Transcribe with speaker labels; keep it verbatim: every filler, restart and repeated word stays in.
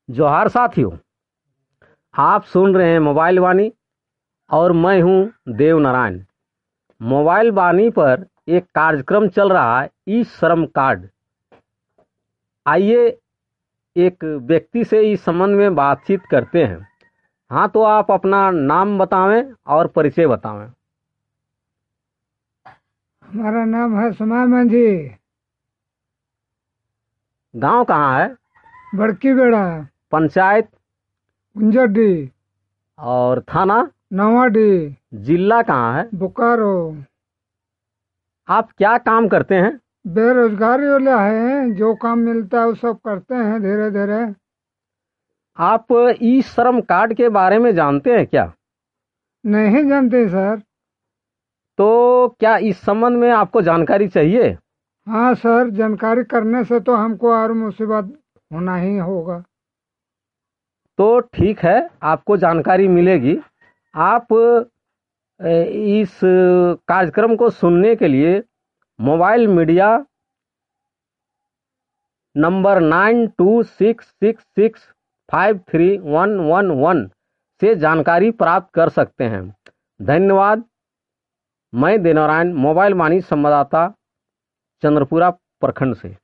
Speaker 1: जोहार साथियों, आप सुन रहे हैं मोबाइल वाणी और मैं हूं देव नारायण। मोबाइल वाणी पर एक कार्यक्रम चल रहा है, ई श्रम कार्ड। आइए एक व्यक्ति से इस संबंध में बातचीत करते हैं। हाँ, तो आप अपना नाम बतावें और परिचय बतावें।
Speaker 2: हमारा नाम है समय मांझी।
Speaker 1: गांव कहाँ है?
Speaker 2: बड़की बेड़ा,
Speaker 1: पंचायत
Speaker 2: कुंजडी,
Speaker 1: और थाना?
Speaker 2: नवाडी,
Speaker 1: जिला कहाँ है?
Speaker 2: बोकारो।
Speaker 1: आप क्या काम करते हैं?
Speaker 2: बेरोजगारी वाले हैं, जो काम मिलता है वो सब करते हैं धीरे धीरे।
Speaker 1: आप ई श्रम कार्ड के बारे में जानते हैं क्या?
Speaker 2: नहीं जानते सर।
Speaker 1: तो क्या इस संबंध में आपको जानकारी चाहिए?
Speaker 2: हाँ सर, जानकारी करने से तो हमको और मुसीबत होना ही होगा।
Speaker 1: तो ठीक है, आपको जानकारी मिलेगी। आप ए, इस कार्यक्रम को सुनने के लिए mobile media number nine two six six six five three one one one से जानकारी प्राप्त कर सकते हैं। धन्यवाद। मैं देवनारायण, मोबाइल वाणी संवाददाता, चंद्रपुरा प्रखंड से।